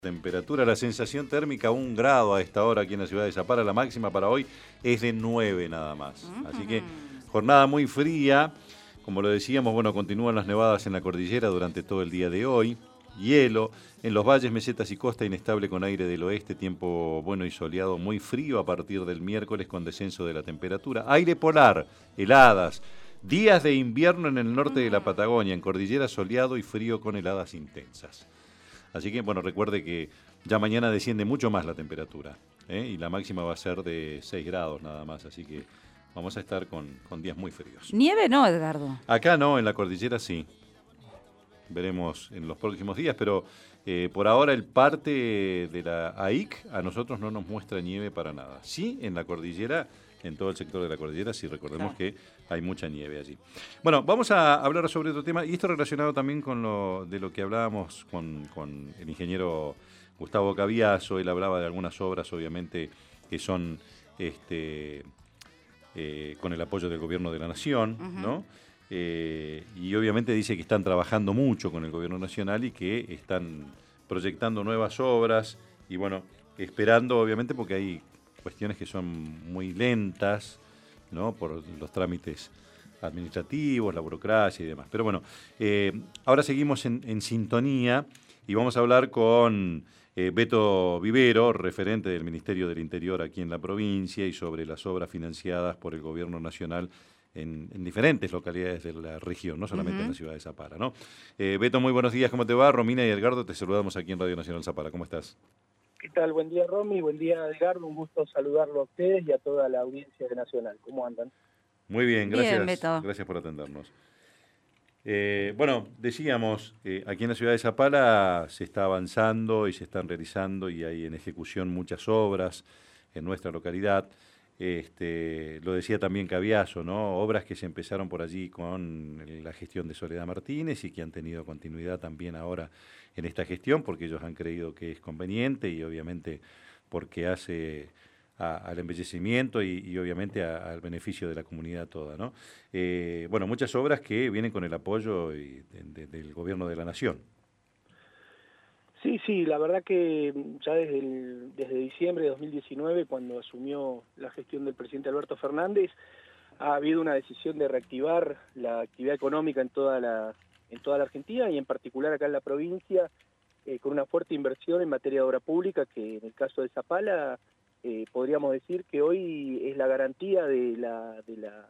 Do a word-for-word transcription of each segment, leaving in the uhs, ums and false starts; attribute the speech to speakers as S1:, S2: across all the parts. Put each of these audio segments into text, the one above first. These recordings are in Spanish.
S1: Temperatura, la sensación térmica un grado a esta hora aquí en la ciudad de Zapala, la máxima para hoy es de nueve nada más. Así que jornada muy fría, como lo decíamos, bueno, continúan las nevadas en la cordillera durante todo el día de hoy, hielo, en los valles, mesetas y costa inestable con aire del oeste, tiempo bueno y soleado, muy frío a partir del miércoles con descenso de la temperatura, aire polar, heladas, días de invierno en el norte de la Patagonia, en cordillera soleado y frío con heladas intensas. Así que, bueno, recuerde que ya mañana desciende mucho más la temperatura, ¿eh? Y la máxima va a ser de seis grados nada más, así que vamos a estar con, con días muy fríos.
S2: Nieve no, Edgardo.
S1: Acá no, en la cordillera sí. Veremos en los próximos días, pero eh, por ahora el parte de la A I C a nosotros no nos muestra nieve para nada. Sí, en la cordillera, en todo el sector de la cordillera, sí, recordemos claro. que hay mucha nieve allí. Bueno, vamos a hablar sobre otro tema, y esto relacionado también con lo de lo que hablábamos con, con el ingeniero Gustavo Cabiaso. Él hablaba de algunas obras, obviamente, que son este, eh, con el apoyo del gobierno de la Nación, uh-huh. ¿no? Eh, y obviamente dice que están trabajando mucho con el gobierno nacional y que están proyectando nuevas obras y bueno, esperando obviamente porque hay cuestiones que son muy lentas, ¿no? Por los trámites administrativos, la burocracia y demás. Pero bueno, eh, ahora seguimos en, en sintonía y vamos a hablar con eh, Beto Vivero, referente del Ministerio del Interior aquí en la provincia y sobre las obras financiadas por el gobierno nacional En, en diferentes localidades de la región, no solamente uh-huh. en la ciudad de Zapala, ¿no? Eh, Beto, muy buenos días, ¿cómo te va? Romina y Edgardo, te saludamos aquí en Radio Nacional Zapala, ¿cómo estás?
S3: ¿Qué tal? Buen día, Romy, buen día, Edgardo, un gusto saludarlo a ustedes y a toda la audiencia de Nacional, ¿cómo andan?
S1: Muy bien, gracias,
S2: bien, Beto.
S1: Gracias por atendernos. Eh, bueno, decíamos, eh, aquí en la ciudad de Zapala se está avanzando y se están realizando y hay en ejecución muchas obras en nuestra localidad. Este, lo decía también Cabiaso, ¿no? Obras que se empezaron por allí con la gestión de Soledad Martínez y que han tenido continuidad también ahora en esta gestión porque ellos han creído que es conveniente y obviamente porque hace a, al embellecimiento y, y obviamente a, al beneficio de la comunidad toda, ¿no? Eh, bueno, muchas obras que vienen con el apoyo y de, de, del gobierno de la Nación.
S3: Sí, sí, la verdad que ya desde, el, desde diciembre de dos mil diecinueve, cuando asumió la gestión del presidente Alberto Fernández, ha habido una decisión de reactivar la actividad económica en toda la, en toda la Argentina y en particular acá en la provincia, eh, con una fuerte inversión en materia de obra pública que en el caso de Zapala eh, podríamos decir que hoy es la garantía de la, de la,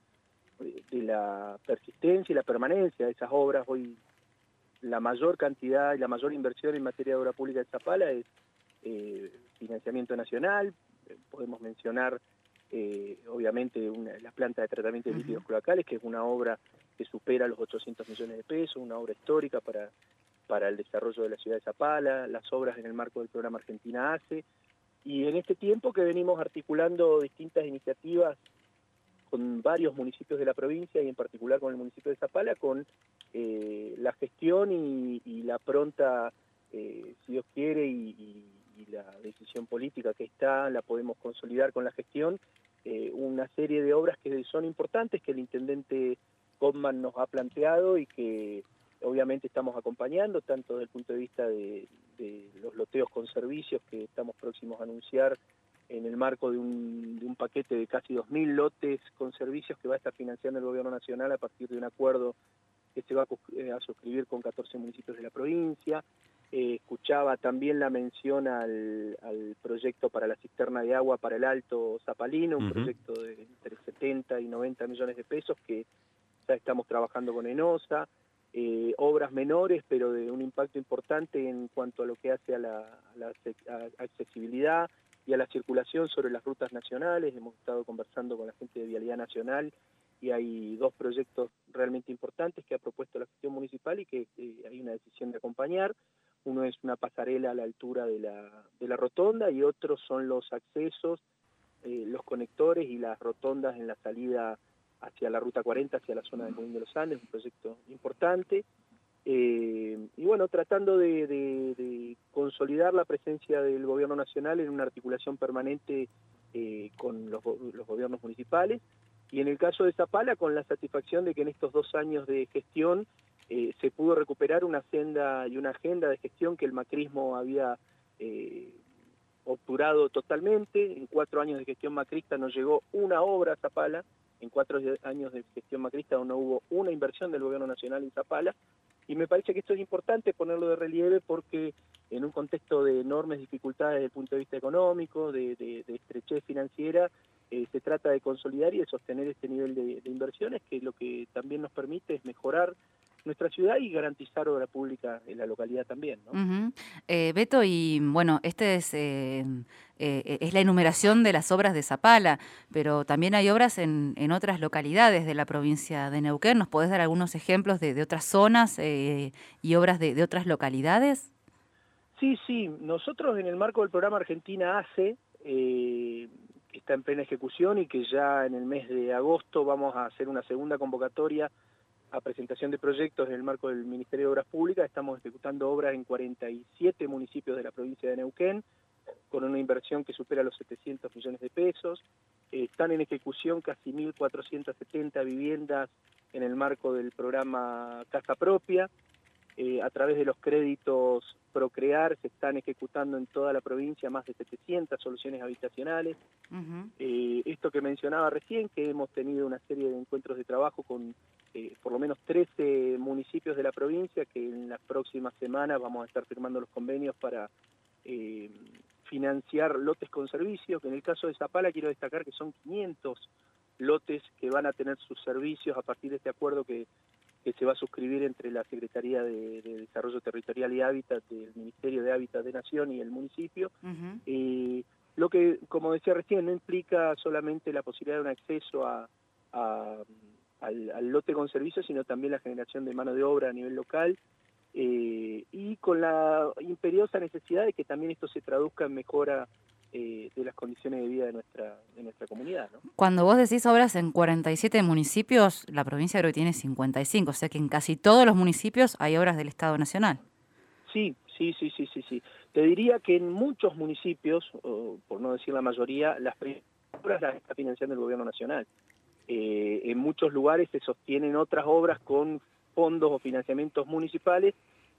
S3: de la persistencia y la permanencia de esas obras. Hoy la mayor cantidad y la mayor inversión en materia de obra pública de Zapala es eh, financiamiento nacional. Eh, podemos mencionar, eh, obviamente, una, la planta de tratamiento de líquidos cloacales, que es una obra que supera los ochocientos millones de pesos, una obra histórica para, para el desarrollo de la ciudad de Zapala, las obras en el marco del programa Argentina Hace, y en este tiempo que venimos articulando distintas iniciativas con varios municipios de la provincia y en particular con el municipio de Zapala, con eh, la gestión y, y la pronta, eh, si Dios quiere, y, y, y la decisión política que está, la podemos consolidar con la gestión, eh, una serie de obras que son importantes, que el intendente Gottman nos ha planteado y que obviamente estamos acompañando, tanto desde el punto de vista de, de los loteos con servicios que estamos próximos a anunciar en el marco de un, de un paquete de casi dos mil lotes con servicios que va a estar financiando el Gobierno Nacional a partir de un acuerdo que se va a, a suscribir con catorce municipios de la provincia. Eh, escuchaba también la mención al, al proyecto para la cisterna de agua para el Alto Zapalino, un uh-huh. proyecto de entre setenta y noventa millones de pesos que ya estamos trabajando con ENOSA. Eh, obras menores, pero de un impacto importante en cuanto a lo que hace a la, a la a accesibilidad y a la circulación sobre las rutas nacionales. Hemos estado conversando con la gente de Vialidad Nacional y hay dos proyectos realmente importantes que ha propuesto la gestión municipal y que eh, hay una decisión de acompañar. Uno es una pasarela a la altura de la, de la rotonda y otros son los accesos, eh, los conectores y las rotondas en la salida hacia la Ruta cuarenta, hacia la zona del Molino de los Andes, un proyecto importante. Eh, y bueno, tratando de, de, de consolidar la presencia del gobierno nacional en una articulación permanente eh, con los, los gobiernos municipales, y en el caso de Zapala con la satisfacción de que en estos dos años de gestión eh, se pudo recuperar una senda y una agenda de gestión que el macrismo había eh, obturado totalmente. En cuatro años de gestión macrista no llegó una obra a Zapala, en cuatro años de gestión macrista no hubo una inversión del gobierno nacional en Zapala, y me parece que esto es importante ponerlo de relieve porque en un contexto de enormes dificultades desde el punto de vista económico, de, de, de estrechez financiera, eh, se trata de consolidar y de sostener este nivel de, de inversiones, que lo que también nos permite es mejorar nuestra ciudad y garantizar obra pública en la localidad también, ¿no?
S2: Uh-huh. eh, Beto, y bueno, este es, eh, eh, es la enumeración de las obras de Zapala, pero también hay obras en, en otras localidades de la provincia de Neuquén. ¿Nos podés dar algunos ejemplos de, de otras zonas eh, y obras de, de otras localidades?
S3: Sí, sí. Nosotros en el marco del programa Argentina Hace, eh, que está en plena ejecución y que ya en el mes de agosto vamos a hacer una segunda convocatoria a presentación de proyectos en el marco del Ministerio de Obras Públicas. Estamos ejecutando obras en cuarenta y siete municipios de la provincia de Neuquén, con una inversión que supera los setecientos millones de pesos. Eh, están en ejecución casi mil cuatrocientas setenta viviendas en el marco del programa Casa Propia. Eh, a través de los créditos Procrear se están ejecutando en toda la provincia más de setecientas soluciones habitacionales. Uh-huh. Eh, esto que mencionaba recién, que hemos tenido una serie de encuentros de trabajo con eh, por lo menos trece municipios de la provincia, que en las próximas semanas vamos a estar firmando los convenios para eh, financiar lotes con servicios, que en el caso de Zapala quiero destacar que son quinientos lotes que van a tener sus servicios a partir de este acuerdo que que se va a suscribir entre la Secretaría de, de Desarrollo Territorial y Hábitat del Ministerio de Hábitat de Nación y el municipio. Uh-huh. eh, lo que, como decía recién, no implica solamente la posibilidad de un acceso a, a, al, al lote con servicios, sino también la generación de mano de obra a nivel local, eh, y con la imperiosa necesidad de que también esto se traduzca en mejora Eh, de las condiciones de vida de nuestra de nuestra comunidad, ¿no?
S2: Cuando vos decís obras en cuarenta y siete municipios, la provincia creo que tiene cincuenta y cinco, o sea que en casi todos los municipios hay obras del Estado Nacional.
S3: Sí, sí, sí, sí, sí, sí. Te diría que en muchos municipios, o por no decir la mayoría, las obras las está financiando el gobierno nacional. Eh, en muchos lugares se sostienen otras obras con fondos o financiamientos municipales,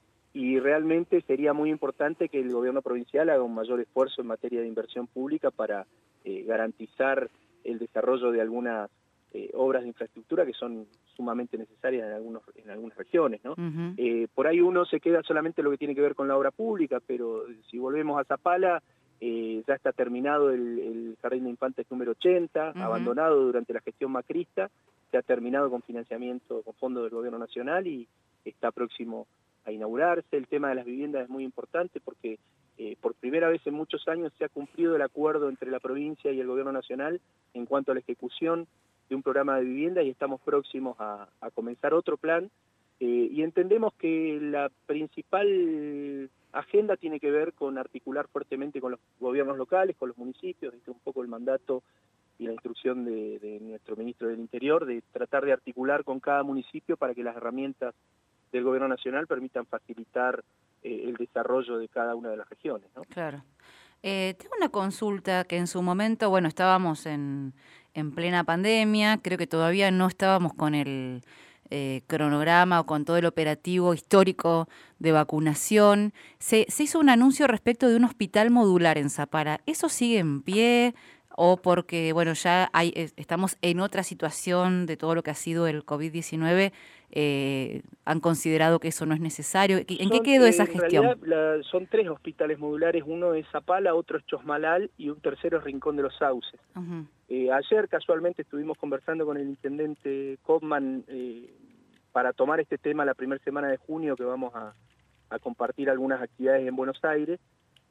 S3: y realmente sería muy importante que el gobierno provincial haga un mayor esfuerzo en materia de inversión pública para eh, garantizar el desarrollo de algunas eh, obras de infraestructura que son sumamente necesarias en, algunos, en algunas regiones, ¿no? Uh-huh. Eh, por ahí uno se queda solamente en lo que tiene que ver con la obra pública, pero si volvemos a Zapala, eh, ya está terminado el, el Jardín de Infantes número ochenta, uh-huh. abandonado durante la gestión macrista, se ha terminado con financiamiento, con fondos del gobierno nacional y está próximo a inaugurarse. El tema de las viviendas es muy importante porque eh, por primera vez en muchos años se ha cumplido el acuerdo entre la provincia y el gobierno nacional en cuanto a la ejecución de un programa de vivienda, y estamos próximos a, a comenzar otro plan, eh, y entendemos que la principal agenda tiene que ver con articular fuertemente con los gobiernos locales, con los municipios. Este es un poco el mandato y la instrucción de, de nuestro ministro del Interior, de tratar de articular con cada municipio para que las herramientas del gobierno nacional permitan facilitar eh, el desarrollo de cada una de las regiones, ¿no?
S2: Claro. Eh, tengo una consulta que en su momento, bueno, estábamos en, en plena pandemia, creo que todavía no estábamos con el eh, cronograma o con todo el operativo histórico de vacunación. Se, se hizo un anuncio respecto de un hospital modular en Zapala. ¿Eso sigue en pie? ¿O porque, bueno, ya hay, estamos en otra situación de todo lo que ha sido el COVID diecinueve, eh, han considerado que eso no es necesario? ¿En
S3: son,
S2: qué quedó esa
S3: eh,
S2: gestión?
S3: En realidad la, son tres hospitales modulares, uno es Zapala, otro es Chosmalal y un tercero es Rincón de los Sauces. Uh-huh. Eh, ayer casualmente estuvimos conversando con el intendente Kopman eh, para tomar este tema la primera semana de junio, que vamos a, a compartir algunas actividades en Buenos Aires.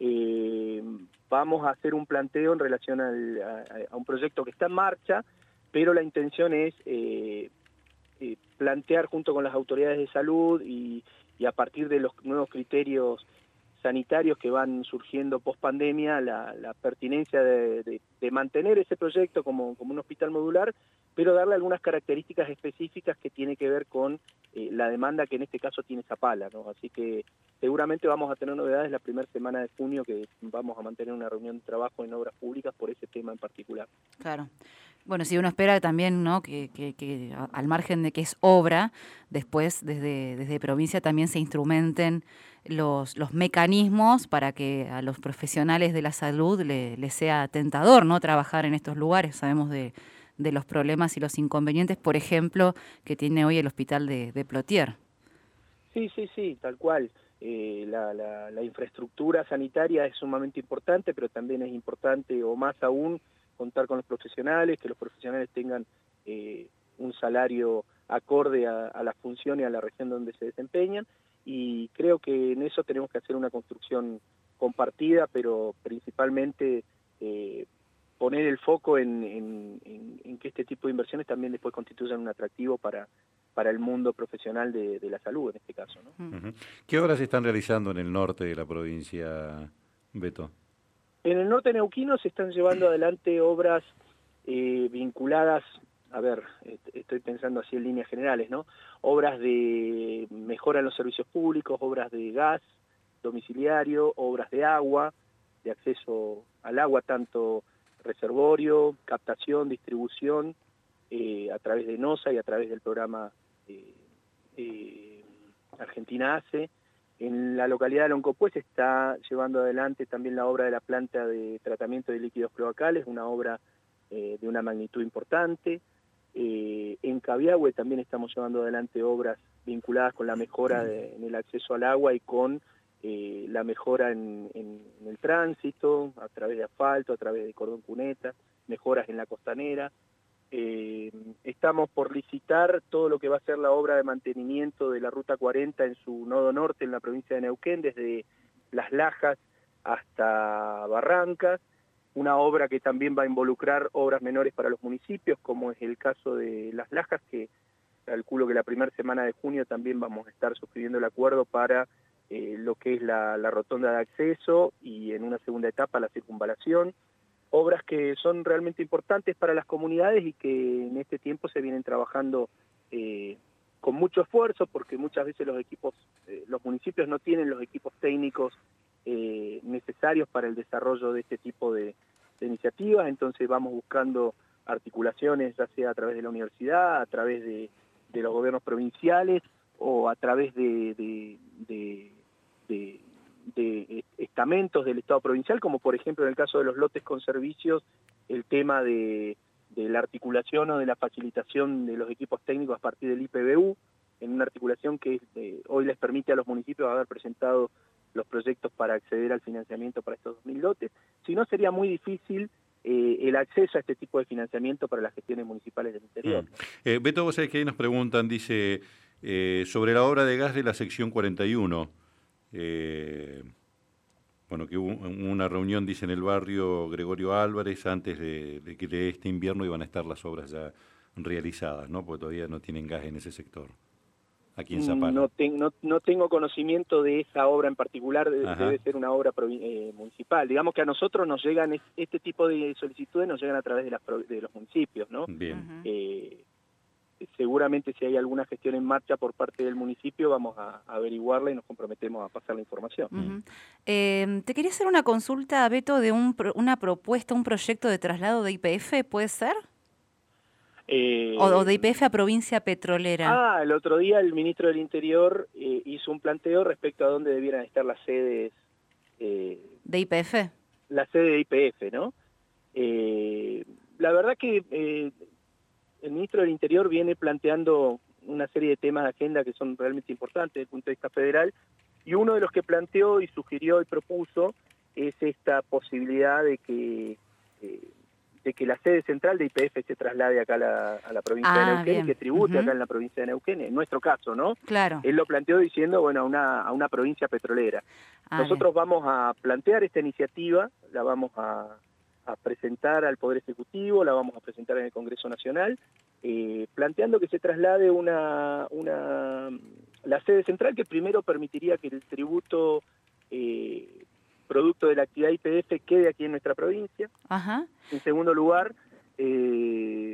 S3: Eh, vamos a hacer un planteo en relación al, a, a un proyecto que está en marcha, pero la intención es eh, eh, plantear junto con las autoridades de salud y, y a partir de los nuevos criterios sanitarios que van surgiendo post pandemia, la, la pertinencia de, de, de mantener ese proyecto como, como un hospital modular, pero darle algunas características específicas que tiene que ver con eh, la demanda que en este caso tiene Zapala, ¿no? Así que seguramente vamos a tener novedades la primera semana de junio, que vamos a mantener una reunión de trabajo en obras públicas por ese tema en particular.
S2: Claro. Bueno, si uno espera también, ¿no?, que, que, que al margen de que es obra, después desde, desde provincia también se instrumenten los, los mecanismos para que a los profesionales de la salud les le sea tentador, ¿no?, trabajar en estos lugares. Sabemos de, de los problemas y los inconvenientes, por ejemplo, que tiene hoy el hospital de, de Plotier.
S3: Sí, sí, sí, tal cual. Eh, la, la, la infraestructura sanitaria es sumamente importante, pero también es importante, o más aún, contar con los profesionales, que los profesionales tengan eh, un salario acorde a, a la función y a la región donde se desempeñan, y creo que en eso tenemos que hacer una construcción compartida, pero principalmente eh, poner el foco en, en, en, en que este tipo de inversiones también después constituyan un atractivo para, para el mundo profesional de, de la salud, en este caso, ¿no?
S1: Uh-huh. ¿Qué obras se están realizando en el norte de la provincia, Beto?
S3: En el norte neuquino se están llevando adelante obras eh, vinculadas, a ver, estoy pensando así en líneas generales, ¿no? Obras de mejora en los servicios públicos, obras de gas domiciliario, obras de agua, de acceso al agua, tanto reservorio, captación, distribución, eh, a través de NOSA y a través del programa eh, eh, Argentina Hace. En la localidad de Loncopué se está llevando adelante también la obra de la planta de tratamiento de líquidos cloacales, una obra eh, de una magnitud importante. Eh, en Cabiahue también estamos llevando adelante obras vinculadas con la mejora de, en el acceso al agua y con eh, la mejora en, en, en el tránsito, a través de asfalto, a través de cordón cuneta, mejoras en la costanera. Eh, estamos por licitar todo lo que va a ser la obra de mantenimiento de la Ruta cuarenta en su nodo norte en la provincia de Neuquén, desde Las Lajas hasta Barrancas, una obra que también va a involucrar obras menores para los municipios, como es el caso de Las Lajas, que calculo que la primera semana de junio también vamos a estar suscribiendo el acuerdo para eh, lo que es la, la rotonda de acceso y en una segunda etapa la circunvalación. Obras que son realmente importantes para las comunidades y que en este tiempo se vienen trabajando eh, con mucho esfuerzo, porque muchas veces los equipos, eh, los municipios no tienen los equipos técnicos eh, necesarios para el desarrollo de este tipo de, de iniciativas, entonces vamos buscando articulaciones, ya sea a través de la universidad, a través de, de los gobiernos provinciales o a través de, de, de, de de estamentos del Estado provincial, como por ejemplo en el caso de los lotes con servicios, el tema de, de la articulación o de la facilitación de los equipos técnicos a partir del I P B U, en una articulación que eh, hoy les permite a los municipios haber presentado los proyectos para acceder al financiamiento para estos dos mil lotes. Si no, sería muy difícil eh, el acceso a este tipo de financiamiento para las gestiones municipales del interior.
S1: Mm. Eh, Beto, vos sabés que ahí nos preguntan, dice, eh, sobre la obra de gas de la sección cuarenta y uno, Eh, bueno, que hubo una reunión, dice, en el barrio Gregorio Álvarez, antes de, de que de este invierno iban a estar las obras ya realizadas, ¿no? Porque todavía no tienen gas en ese sector, aquí en Zapala.
S3: No, te, no, no tengo conocimiento de esa obra en particular, de, debe ser una obra eh, municipal. Digamos que a nosotros nos llegan, es, este tipo de solicitudes nos llegan a través de, las, de los municipios, ¿no?
S1: Bien.
S3: Uh-huh. eh, seguramente si hay alguna gestión en marcha por parte del municipio vamos a, a averiguarla y nos comprometemos a pasar la información.
S2: Uh-huh. eh, te quería hacer una consulta, Beto, de un, una propuesta, un proyecto de traslado de I P F, ¿puede ser?
S3: Eh,
S2: o, o de I P F a provincia petrolera.
S3: Ah, el otro día el ministro del Interior eh, hizo un planteo respecto a dónde debieran estar las sedes. Eh,
S2: ¿De I P F?
S3: La sede de I P F, ¿no? Eh, la verdad que eh, el ministro del Interior viene planteando una serie de temas de agenda que son realmente importantes desde el punto de vista federal, y uno de los que planteó y sugirió y propuso es esta posibilidad de que eh, de que la sede central de I P F se traslade acá a la, a la provincia ah, de Neuquén, bien. Y que tribute uh-huh. acá en la provincia de Neuquén, en nuestro caso, ¿no?
S2: Claro.
S3: Él lo planteó diciendo, bueno, a una, a una provincia petrolera. Ah, Nosotros bien. Vamos a plantear esta iniciativa, la vamos a, a presentar al Poder Ejecutivo, la vamos a presentar en el Congreso Nacional, eh, planteando que se traslade una, una la sede central, que primero permitiría que el tributo eh, producto de la actividad I P F quede aquí en nuestra provincia.
S2: Ajá.
S3: En segundo lugar, eh,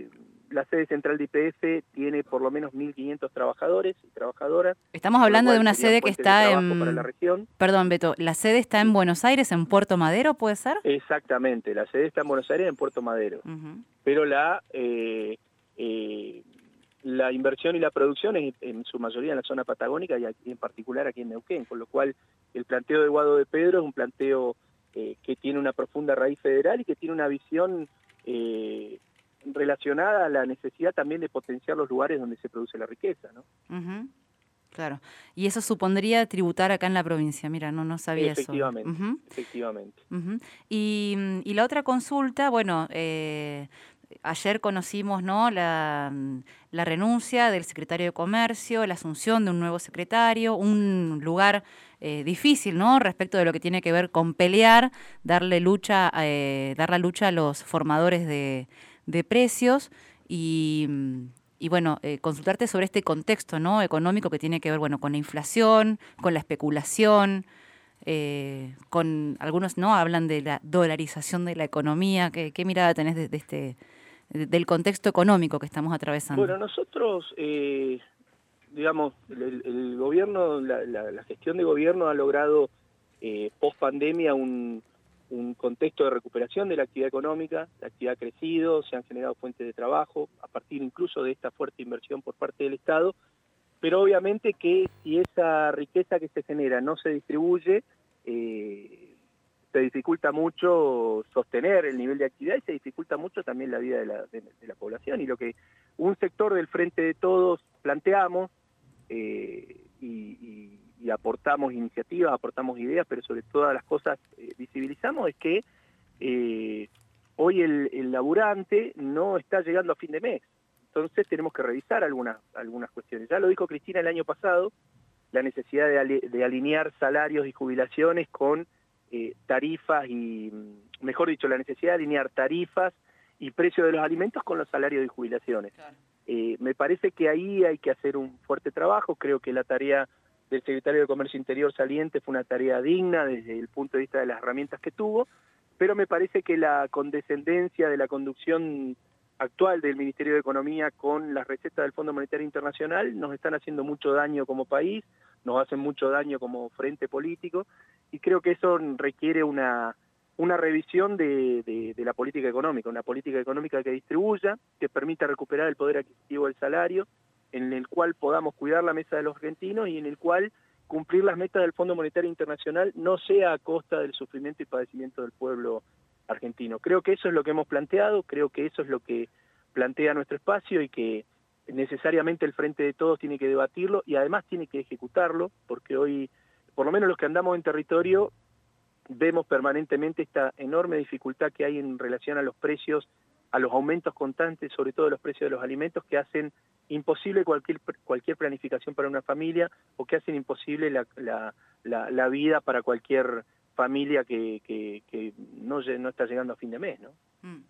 S3: la sede central de Y P F tiene por lo menos mil quinientos trabajadores y trabajadoras.
S2: Estamos hablando de una sede que está en...
S3: Para la región.
S2: Perdón, Beto, ¿la sede está en Buenos Aires, en Puerto Madero, puede ser?
S3: Exactamente, la sede está en Buenos Aires, en Puerto Madero.
S2: Uh-huh.
S3: Pero la... Eh, eh, la inversión y la producción es en su mayoría en la zona patagónica y aquí, en particular aquí en Neuquén, con lo cual el planteo de Guado de Pedro es un planteo eh, que tiene una profunda raíz federal y que tiene una visión eh, relacionada a la necesidad también de potenciar los lugares donde se produce la riqueza, ¿no?
S2: Uh-huh. Claro, y eso supondría tributar acá en la provincia, mira, no, no sabía
S3: efectivamente,
S2: eso. Uh-huh.
S3: Efectivamente,
S2: uh-huh. Y, y la otra consulta, bueno... Eh, Ayer conocimos, ¿no?, la, la renuncia del secretario de Comercio, la asunción de un nuevo secretario, un lugar eh, difícil, ¿no?, respecto de lo que tiene que ver con pelear, darle lucha, eh, dar la lucha a los formadores de, de precios y, y bueno, eh, consultarte sobre este contexto, ¿no?, económico que tiene que ver, bueno, con la inflación, con la especulación. Eh, con algunos no hablan de la dolarización de la economía. ¿Qué, qué mirada tenés de, de este de, del contexto económico que estamos atravesando?
S3: Bueno, nosotros, eh, digamos, el, el gobierno, la, la, la gestión de gobierno ha logrado eh, post pandemia un, un contexto de recuperación de la actividad económica. La actividad ha crecido, se han generado fuentes de trabajo a partir incluso de esta fuerte inversión por parte del Estado. Pero obviamente que si esa riqueza que se genera no se distribuye, eh, se dificulta mucho sostener el nivel de actividad y se dificulta mucho también la vida de la, de, de la población. Y lo que un sector del Frente de Todos planteamos eh, y, y, y aportamos iniciativas, aportamos ideas, pero sobre todas las cosas eh, visibilizamos es que eh, hoy el, el laburante no está llegando a fin de mes. Entonces tenemos que revisar algunas, algunas cuestiones. Ya lo dijo Cristina el año pasado, la necesidad de, ali de alinear salarios y jubilaciones con eh, tarifas y, mejor dicho, la necesidad de alinear tarifas y precios de los alimentos con los salarios y jubilaciones. Claro. Eh, me parece que ahí hay que hacer un fuerte trabajo. Creo que la tarea del secretario de Comercio Interior saliente fue una tarea digna desde el punto de vista de las herramientas que tuvo, pero me parece que la condescendencia de la conducción actual del Ministerio de Economía con las recetas del Fondo Monetario Internacional nos están haciendo mucho daño como país, nos hacen mucho daño como frente político, y creo que eso requiere una, una revisión de, de, de la política económica, una política económica que distribuya, que permita recuperar el poder adquisitivo del salario, en el cual podamos cuidar la mesa de los argentinos y en el cual cumplir las metas del Fondo Monetario Internacional no sea a costa del sufrimiento y padecimiento del pueblo argentino. Creo que eso es lo que hemos planteado, creo que eso es lo que plantea nuestro espacio y que necesariamente el Frente de Todos tiene que debatirlo y además tiene que ejecutarlo, porque hoy, por lo menos los que andamos en territorio, vemos permanentemente esta enorme dificultad que hay en relación a los precios, a los aumentos constantes, sobre todo de los precios de los alimentos, que hacen imposible cualquier cualquier planificación para una familia o que hacen imposible la, la, la, la vida para cualquier familia que, que, que no, no está llegando a fin de mes, ¿no?
S2: Mm.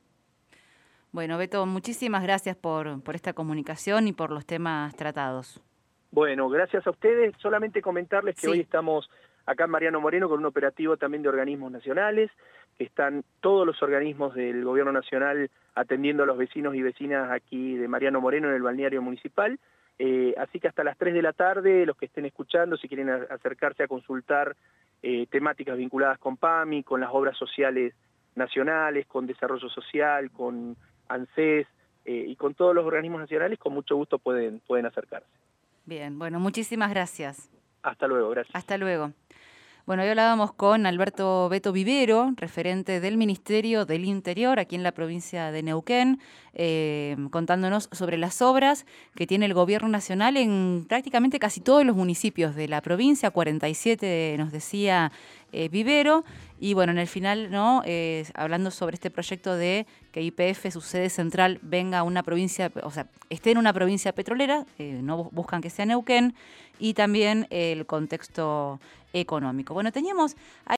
S2: Bueno, Beto, muchísimas gracias por, por esta comunicación y por los temas tratados.
S3: Bueno, gracias a ustedes. Solamente comentarles que
S2: sí.
S3: hoy estamos acá en Mariano Moreno con un operativo también de organismos nacionales, que están todos los organismos del gobierno nacional atendiendo a los vecinos y vecinas aquí de Mariano Moreno en el balneario municipal. Eh, así que hasta las tres de la tarde, los que estén escuchando, si quieren acercarse a consultar Eh, temáticas vinculadas con PAMI, con las obras sociales nacionales, con desarrollo social, con ANSES eh, y con todos los organismos nacionales, con mucho gusto pueden, pueden acercarse.
S2: Bien, bueno, muchísimas gracias.
S3: Hasta luego, gracias.
S2: Hasta luego. Bueno, hoy hablábamos con Alberto Beto Vivero, referente del Ministerio del Interior aquí en la provincia de Neuquén, eh, contándonos sobre las obras que tiene el gobierno nacional en prácticamente casi todos los municipios de la provincia, cuarenta y siete nos decía eh, Vivero, y bueno, en el final, ¿no? Eh, hablando sobre este proyecto de que Y P F, su sede central, venga a una provincia, o sea, esté en una provincia petrolera, eh, no buscan que sea Neuquén, y también el contexto económico. Bueno, teníamos...